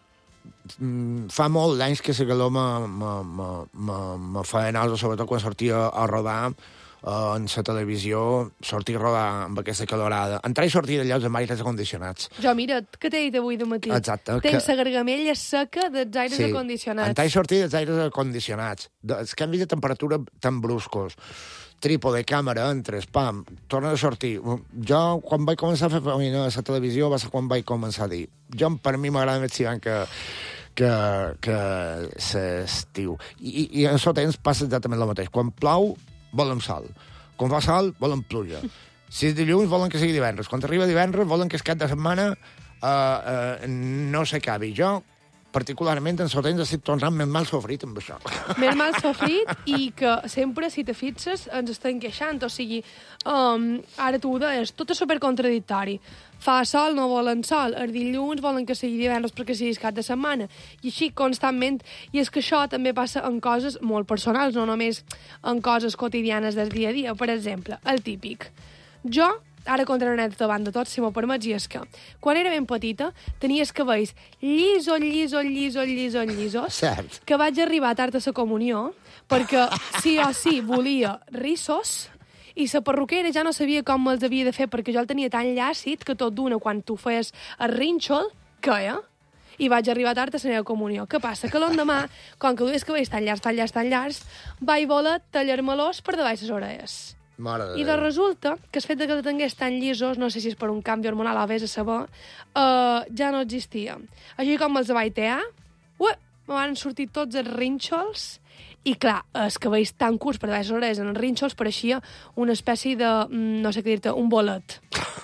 mm, fa molt d'anys que la calor me, me, me, me, me feia nosa, sobretot quan sortia a rodar uh, en la televisió, sortir a rodar amb aquesta calorada. Entrar i sortir de llocs amb aires acondicionats. Jo, mira, què t'he dit avui de matí? Exacte, Tens que- la gargamella seca dels aires Sí, acondicionats. entrar i sortir dels aires acondicionats. Els canvis de temperatura tan bruscos. Trípode, càmera, entres, pam, torna a sortir. Jo, quan vaig començar a fer feina a la televisió, va ser quan vaig començar a dir. Jo, per mi, m'agrada més hivern que, que, que l'estiu. I, i, I en el temps passa exactament el mateix. Quan plou, volen sol. Quan fa sol, volen pluja. Si és dilluns, volen que sigui divendres. Quan arriba divendres, volen que es cap de setmana uh, uh, no s'acabi. Jo, particularment, en el temps, estic tornant més mal sofrit amb això. Més mal sofrit i que sempre, si te fixes, ens estem queixant. O sigui, um, ara tu ho deies, tot és supercontradictori. Fa sol, no volen sol. El dilluns volen que sigui divendres perquè sigui cap de setmana. I així constantment. I és que això també passa en coses molt personals, no només en coses quotidianes del dia a dia. Per exemple, el típic. Jo ara contaré una anècdota davant de tot, si m'ho permets, i és que quan era ben petita tenia els cabells llisos, llisos, llisos, llisos, llisos, Cert. que vaig arribar tard a la comunió, perquè sí o sí volia rissos, i la perruquera ja no sabia com me'ls havia de fer, perquè jo el tenia tan llàcid que tot d'una, quan tu feies el rínxol, queia. I vaig arribar tard a la meva comunió. Què passa? Que l'endemà, com que duia els cabells tan llargs, tan llargs, tan llargs, vaig voler tallar-me-los per davall les orelles. Mare de I Déu. de resulta que el fet de que tingués tan llisos, no sé si és per un canvi hormonal o vés a saber, uh, ja no existia. Així com me'ls vaig tear, ué, me van sortir tots els rínxols. I clar, els cabells tan curts per davall les orelles en els rínxols pareixia una espècie de, no sé què dir-te, un bolet.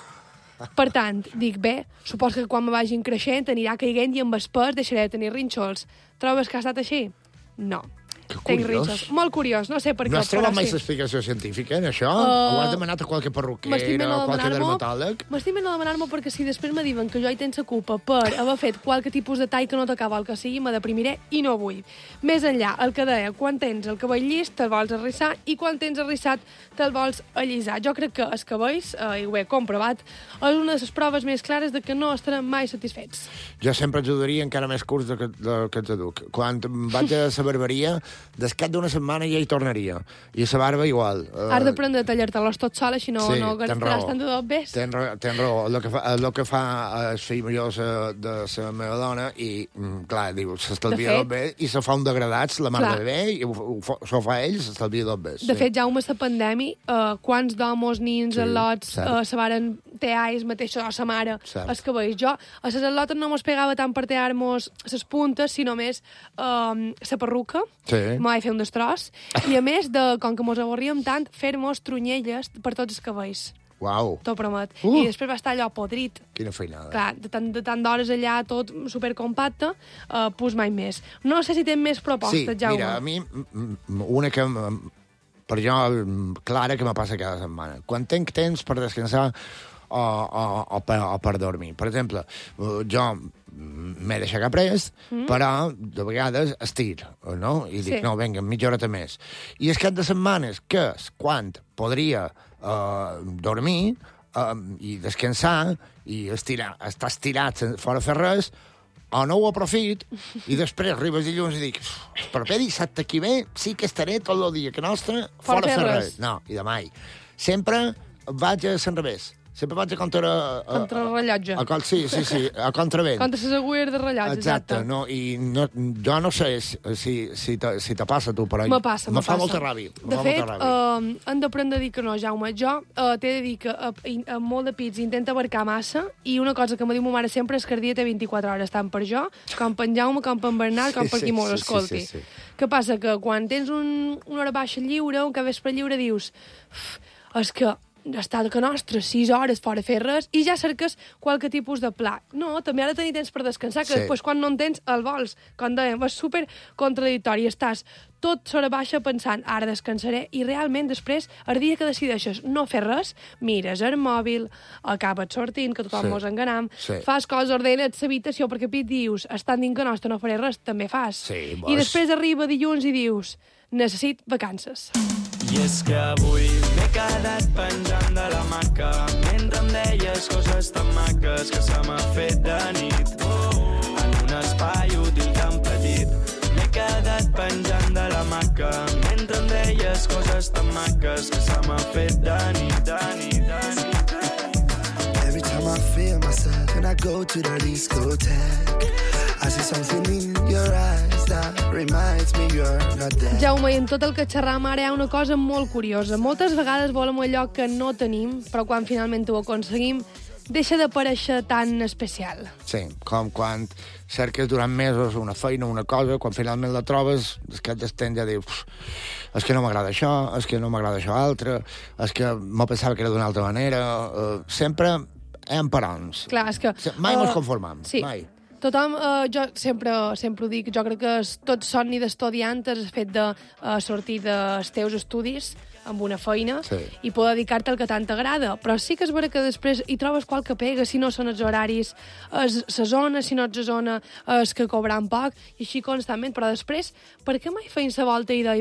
Per tant, dic, bé, supos que quan me vagin creixent anirà caiguent i amb el pes deixaré de tenir rínxols. Trobes que ha estat així? No. Que Tenc curiós. rínxols. Molt curiós, no sé per què. No has trobat però mai sí. l'explicació científica, en això? Uh, Ho has demanat a qualque perruquera M'estic ben o a a qualque demanar-m'ho. dermatòleg? M'estic ben a demanar-m'ho perquè si després me diuen que jo hi tens la culpa per haver fet qualque tipus de tall que no t'acaba el que sigui, me deprimiré i no vull. Més enllà, el que deia, quan tens el cabell llis, te'l vols arrissar, i quan tens arrissat, te'l vols allisar. Jo crec que els cabells, eh, i ho he comprovat, és una de les proves més clares de que no estarem mai satisfets. Jo sempre els duria encara més curts de que, de que els duc. Quan vaig a la barberia, descat d'una setmana ja hi tornaria. I la barba igual. Has d'aprendre a tallar-te-los tot sol, així no, sí, no tens gastaràs raó. tant de dos bes. Tens raó, tens raó. El que fa, el que fa el fill major de la meva dona i, mm, clar, diu, s'estalvia De fet- dos bes i se fa un degradats, la mar Clar. de bé, i ho, ho, ho, ho fa ell, s'estalvia dos bes. De fet, Jaume, la pandèmia, uh, quants d'homos, nins, Sí, al·lots, cert. uh, se varen tear ells mateixos, o sa mare, Cert. els cabells. Jo, a les al·lotes no mos pegava tant per tear-mos les puntes, sinó més um, la perruca. Sí. M'ho vaig fer un destroç. I a més, de, com que mos avorríem tant, fer-mos trunyelles per tots els cabells. Uau, T'ho promet. Uh. I després va estar allò podrit. quina feinada. Clar, de tant, de tant d'hores allà, tot supercompacte, uh, pues mai més. No sé si tens més propostes, Sí, Jaume. mira, a mi, mm, mm, una que, mm, per jo, mm, clara, que me passa cada setmana. Quan tenc temps per descansar o, o, o, per, o per dormir. Per exemple, eh, jo m'he d'aixecar prest, Mm. però de vegades estir, no? I dic, Sí. no, vinga, mitja horeta més. I és cap de setmanes que és quan podria eh, dormir eh, i descansar i estirar, estar estirat sense- fora fer res, o no ho aprofit, i després arribes dilluns i dic, el proper dissabte que ve sí que estaré tot el dia que nostre fora, Fora fer fer res. res. No, i de mai. Sempre vaig a l'enrevés. Sempre vaig a contra... A, Contra el rellotge. A, a, sí, sí, sí, a contravent. Contra les agulles de rellotge, Exacte, exacte. no, i no, jo no sé si, si, si, te, si te passa a tu, però Me passa, me me fa passa. molta ràbia. me De fa fet, molta ràbia. uh, hem d'aprendre a dir que no, Jaume. Jo uh, t'he de dir que a, a, a molt de pits intenta abarcar massa, i una cosa que me diu ma mare sempre és que el dia té vint-i-quatre hores, tant per jo, com per en Jaume, com per en Bernat, com Sí, per qui sí, mos sí, escolti. sí, sí, sí. Què passa? Que quan tens un, una hora baixa lliure, un capvespre lliure, dius, "Uf, és que estar que nostre sis hores fora a fer res, i ja cerques qualque tipus de pla. No, també ha de tenir temps per descansar, que Sí. després quan no en tens el vols. Com dèiem, és super contradictori. Estàs tot sobre baixa pensant, ara descansaré, i realment després, el dia que decideixes no fer res, mires el mòbil, acabes sortint, que tothom Sí. mos enganam, Sí. fas coses, ordenes l'habitació, perquè pit dius, estant dins que nostre no faré res, també fas. Sí, I vols. després arriba dilluns i dius, necessit vacances. I és que avui m'he quedat penjant de la maca mentre em deies coses tan maques que se m'ha fet de nit. En un espai útil tan petit m'he quedat penjant de la maca mentre em deies coses tan maques que se m'ha fet de nit, de nit, de nit. Every time I feel myself and I go to the discotheque, I see something in your eyes that reminds me you're not there. Jaume, i en tot el que xerram ara hi ha una cosa molt curiosa. Moltes vegades volem allò que no tenim, però quan finalment ho aconseguim, deixa de parèixer tan especial. Sí, com quan cerques durant mesos una feina, una cosa, quan finalment la trobes, és que et temps ja dius, és que no m'agrada això, és que no m'agrada això altre, és que m'ho pensava que era d'una altra manera. Uh, sempre hi ha perons. Clar, és que... Mai eh, mos conformam, sí. mai. Tothom, eh, jo sempre, sempre ho dic, jo crec que és tot somni d'estudiant és el fet de eh, sortir dels teus estudis amb una feina Sí. i poder dedicar-te al que tant t'agrada. Però sí que és vera que després hi trobes qualque pega, si no són els horaris, és la zona, si no ets a zona, és que cobran poc, i així constantment. Però després, per què mai feim la volta i dèiem,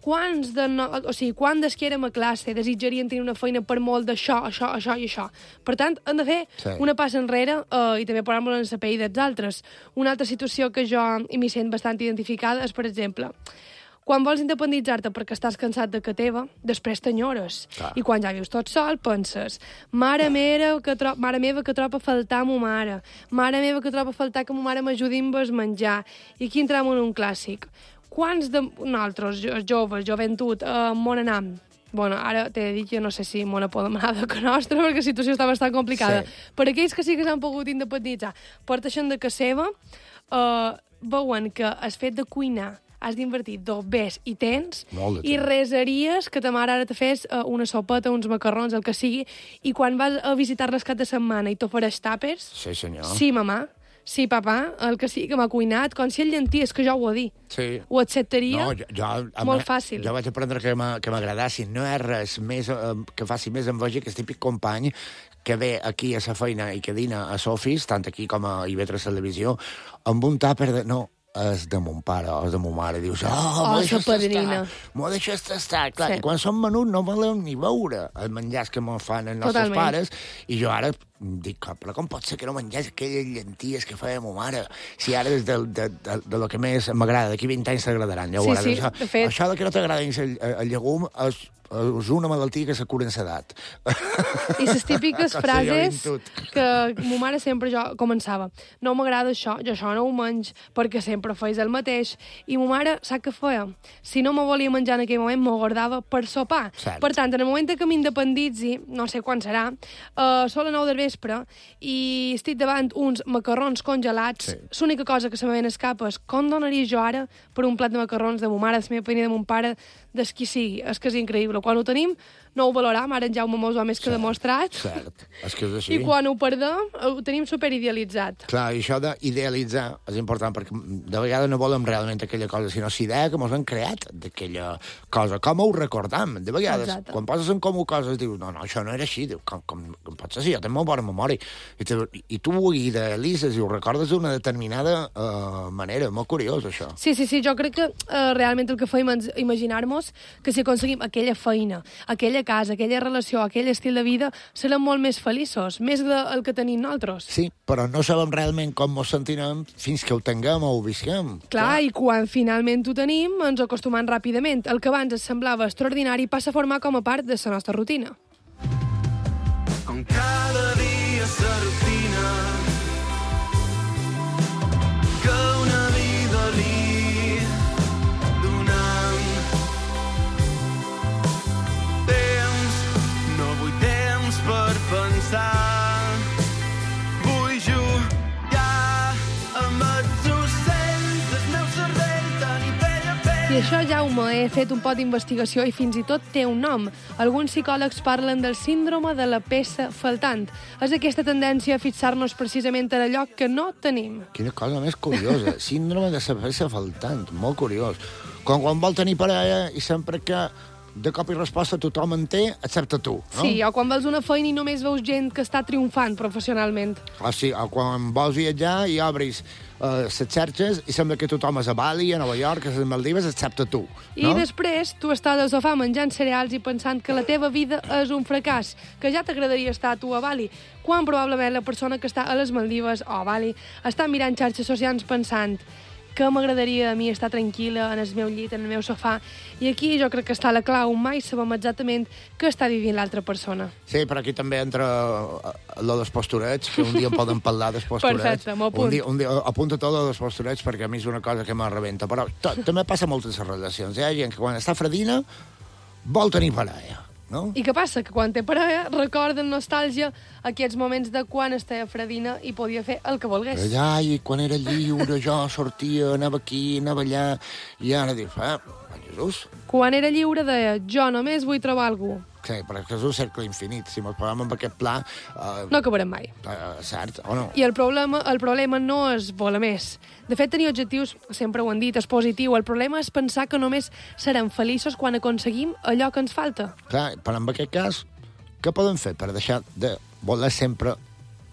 quants de no... o sigui, quan des que érem a classe desitjarien tenir una feina per molt d'això, això, això i això. Per tant, hem de fer sí. una passa enrere eh, i també posar-nos en la pell dels altres. Una altra situació que jo m'hi sent bastant identificada és, per exemple, quan vols independitzar-te perquè estàs cansat de casa teva, després t'enyores. Ah. I quan ja vius tot sol, penses, mare meva que, tro mare meva que trobo a faltar ma mare, mare meva que trobo a faltar que ma mare m'ajudi amb el menjar. I aquí entrem en un clàssic. Quants de nosaltres, joves, joventut, eh, mon anam? Bueno, ara t'he de dir que no sé si mona podem anar de que nostra, perquè la situació està bastant complicada. Sí. Per aquells que sí que s'han pogut independitzar, parteixen de casa seva, eh, veuen que el fet de cuinar has d'invertir dos bes i tens, i resaries que ta mare ara te fes uh, una sopeta, uns macarrons, el que sigui, i quan vas a visitar-les cap de setmana i t'ofereix tàpers... Sí, senyor. Sí, mamà. Sí, papà, el que sigui que m'ha cuinat, com si ell llenties, que jo ho he dit. Sí. Ho acceptaria no, jo, jo, molt fàcil. Jo vaig aprendre que m'agradassi. No hi ha res més, eh, que faci més enveja que el típic company que ve aquí a sa feina i que dina a Sofis, tant aquí com a I V tres Televisió, amb un tàper de... No, és de mon pare o és de mon mare. Dius, oh, oh m'ho deixes padrina. estar, m'ho deixes estar. Clar, sí. I quan som menuts no volem ni veure els menjars que m'ho fan els nostres Totalment. pares, i jo ara dic, però com pot ser que no mengés aquelles llenties que feia ma mare? Si ara és de, de, de, de lo que més m'agrada, d'aquí vint anys t'agradaran. Ja sí, veuràs. sí, això, de fet. Això de que no t'agrada el, el llegum és, és una malaltia que se cura en l'edat. I les típiques frases que ma mare sempre jo començava. No m'agrada això, jo això no ho menys, perquè sempre feis el mateix. I ma mare sap què feia? Si no me volia menjar en aquell moment, m'ho guardava per sopar. Cert. Per tant, en el moment que m'independitzi, no sé quan serà, uh, sol a nou del vespre, i estic davant uns macarrons congelats, sí. L'única cosa que se me ven escapa és com donaria jo ara per un plat de macarrons de ma mare, de la meva feina, de mon pare, des qui sigui. És que és increïble. Quan ho tenim, no ho valoram, ara en Jaume mos ho ha més que demostrat. Cert, és que és així. I quan ho perdem, ho tenim superidealitzat. Clar, i això d'idealitzar és important, perquè de vegades no volem realment aquella cosa, sinó la idea que mos han creat d'aquella cosa. Com ho recordam? De vegades, Exacte. Quan poses en comú coses, dius, no, no, això no era així. Dius, com, com, com pot ser així? Jo tinc molt bona memòria. I, te, i tu ho idealitzes i ho recordes d'una determinada uh, manera. Molt curiós, això. Sí, sí, sí. Jo crec que uh, realment el que fèiem és imaginar-nos que si aconseguim aquella feina, aquella casa, aquella relació, aquell estil de vida, serem molt més feliços, més del que tenim nosaltres. Sí, però no sabem realment com ens sentirem fins que ho tinguem o ho visquem. Clar, Clar, i quan finalment ho tenim, ens acostumem ràpidament. El que abans ens semblava extraordinari passa a formar com a part de la nostra rutina. Com cada dia sa rutina que una vida li donam. Temps, no vull temps per pensar. Vull jugar amb els ocells del meu cervell tan i pell a pell. I això, Jaume, he fet un pot d'investigació i fins i tot té un nom. Alguns psicòlegs parlen del síndrome de la peça faltant. És aquesta tendència a fixar-nos precisament en allò que no tenim. Quina cosa més curiosa. Síndrome de la peça faltant. Molt curiós. Com quan vol tenir parella i sempre que de cop i resposta tothom en té, excepte tu, no? Sí, o quan vols una feina i només veus gent que està triomfant professionalment. O sí, o quan vols viatjar i obris uh, les xarxes i sembla que tothom és a Bali, a Nova York, a les Maldives, excepte tu, no? I després tu estàs al sofà menjant cereals i pensant que la teva vida és un fracàs, que ja t'agradaria estar tu a Bali, quan probablement la persona que està a les Maldives o a Bali està mirant xarxes socials pensant que m'agradaria a mi estar tranquil·la en el meu llit, en el meu sofà. I aquí jo crec que està la clau. Mai sabem exactament què està vivint l'altra persona. Sí, però aquí també entra lo dels posturets, que un dia en poden parlar dels posturets. Perfecte, m'ho apunt. Un dia, un dia, apunta tot dels posturets, perquè a mi és una cosa que me rebenta. Però tot, també passa moltes relacions. Hi ha gent que quan està fredina vol tenir parella. No? I què passa? Que quan té parella recorda amb nostàlgia aquests moments de quan estava fredina i podia fer el que volgués. Allà, i quan era lliure jo sortia, anava aquí, anava allà, i ara dius, ah, Jesús. Quan era lliure deia, jo només vull trobar algú. Sí, però és un cercle infinit. Si ens posem en aquest pla... Uh, no acabarem mai. Uh, cert, o no? I el problema, el problema no és voler més. De fet, tenir objectius, sempre ho han dit, és positiu. El problema és pensar que només serem feliços quan aconseguim allò que ens falta. Clar, però en aquest cas, què podem fer per deixar de voler sempre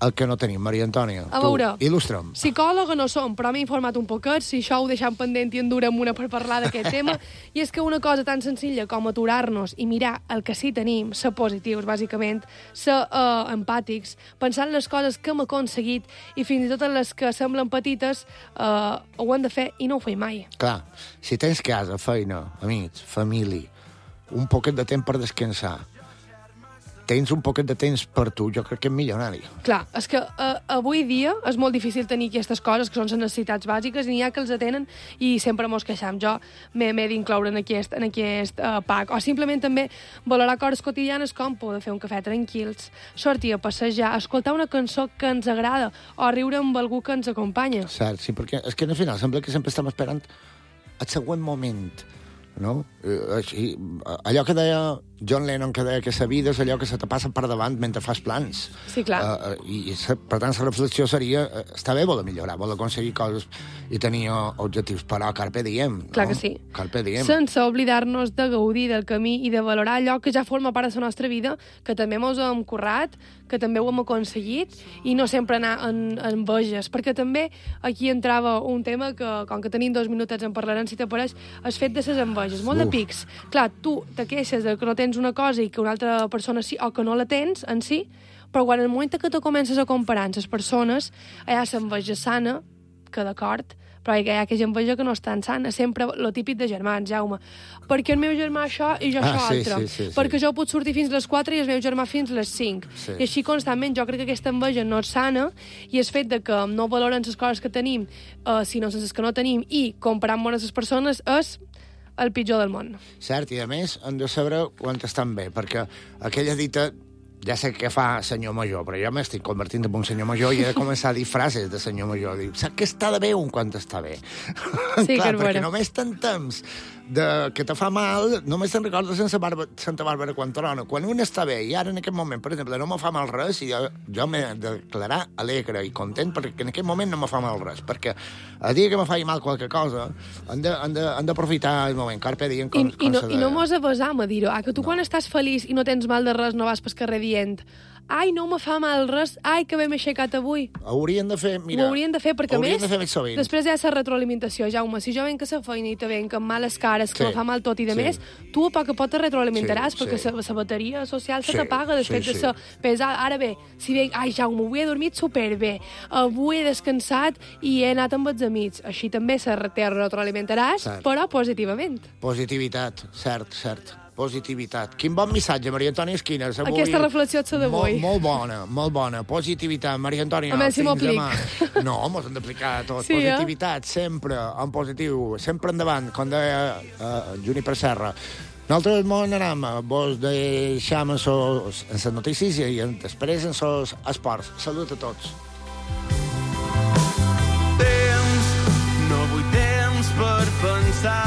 el que no tenim, Maria Antònia. A veure, tu, il·lustra'm. Psicòloga no som, però m'he informat un poquet, si això ho deixem pendent i en durem una per parlar d'aquest tema, i és que una cosa tan senzilla com aturar-nos i mirar el que sí tenim, ser positius, bàsicament, ser uh, empàtics, pensar en les coses que hem aconseguit i fins i tot en les que semblen petites, uh, ho hem de fer i no ho feim mai. Clar, si tens casa, feina, amics, família, un poquet de temps per descansar, tens un poquet de temps per tu, jo crec que és milionari. Clar, és que uh, avui dia és molt difícil tenir aquestes coses que són les necessitats bàsiques i n'hi ha que els atenen i sempre mos queixam. Jo m'he d'incloure en aquest, en aquest uh, pack. O simplement també valorar coses quotidianes com poder fer un cafè tranquils, sortir a passejar, escoltar una cançó que ens agrada o riure amb algú que ens acompanya. Cert, sí, perquè és que al final sembla que sempre estem esperant el següent moment, no? Eh, així, allò que deia John Lennon, que deia que la vida és allò que se te passa per davant mentre fas plans. Sí, clar. Uh, I, per tant, la reflexió seria uh, està bé voler millorar, voler aconseguir coses i tenir objectius, però carpe diem, no? Clar que sí. Carpe diem. Sense oblidar-nos de gaudir del camí i de valorar allò que ja forma part de la nostra vida, que també mos hem currat, que també ho hem aconseguit, i no sempre anar en, en veges, perquè també aquí entrava un tema que, com que tenim dos minutets en parlarem, si t'apareix, és fet de ses enveges, molt Uf. de pics. Clar, tu te queixes de que no tens una cosa i que una altra persona sí, o que no la tens en si, però quan en el moment que te comences a comparar amb les persones, allà s'enveja sana, que d'acord, però hi ha aquella enveja que no és tan sana, sempre lo típic de germans, Jaume. Perquè el meu germà això i jo ah, això sí, altre. Sí, sí, sí. Perquè jo puc sortir fins a les quatre i el meu germà fins a les cinc. Sí. I així constantment jo crec que aquesta enveja no és sana i el fet de que no valoren les coses que tenim, uh, sinó les que no tenim, i comparant-nos les persones és el pitjor del món. Cert, i a més hem de saber quan estan bé, perquè aquella dita, ja sé què fa senyor major, però jo m'estic convertint en un senyor major i he de començar a dir frases de senyor major. Dic, saps que està de bé un quan està bé? Sí, clar, que perquè només tant temps de, que te fa mal, només te'n recordes sense barba, Santa Bàrbara quan trona. Quan un està bé, i ara en aquest moment, per exemple, no me fa mal res, i jo, jo m'he de declarar alegre i content perquè en aquest moment no me fa mal res, perquè el dia que me faci mal qualque cosa, han d'aprofitar el moment, carpe diem, com, I, com i, no, se i no mos avasam a dir-ho, ah, que tu no. quan estàs feliç i no tens mal de res no vas pel carrer dient ai, no me fa mal res, ai, que bé m'he aixecat avui. Haurien de fer, mira... Ho haurien de fer, perquè a més, de fer més sovint. Després hi ha la retroalimentació, Jaume. Si jo venc a la feina i te venc amb males cares, que sí. me fa mal tot i de sí. més, tu a poc a poc te retroalimentaràs, sí, perquè sí. la bateria social se sí. t'apaga després sí, sí. de ser pesada. Ara bé, si venc, ai, Jaume, avui he dormit superbé, avui he descansat i he anat amb els amics. Així també se te retroalimentaràs, cert. Però positivament. Positivitat, cert, cert. Positivitat. Quin bon missatge, Maria Antònia Esquines. Avui... Aquesta reflexió et se d'avui. Molt, molt bona, molt bona. Positivitat, Maria Antònia. A més, si m'ho aplic. No, mos hem d'aplicar tot. Sí, Positivitat, eh? Sempre en positiu, sempre endavant, com deia uh, Juniper Serra. Nosaltres mos anem, vos deixam en les notícies i després en els esports. Salut a tots. Temps, no vull temps per pensar.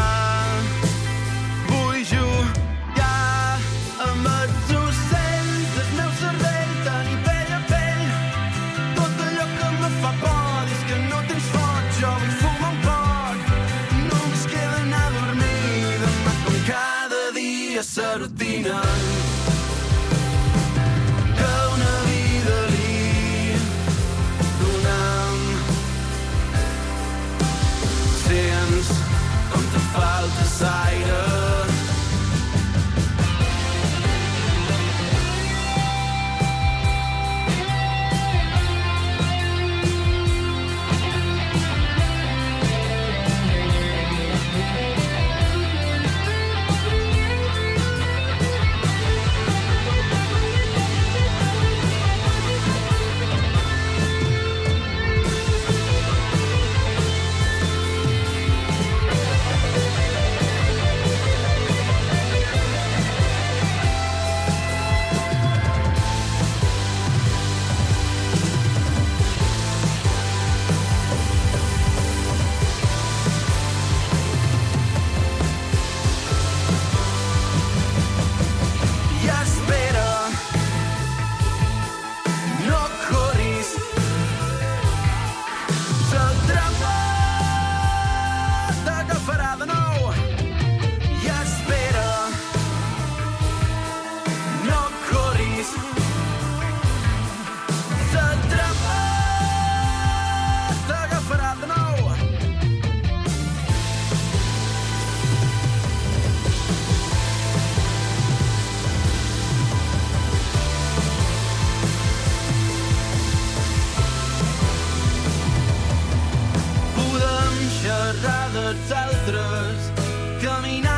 La rutina que una vida li donem. Sents com te faltes aire. els altres, caminant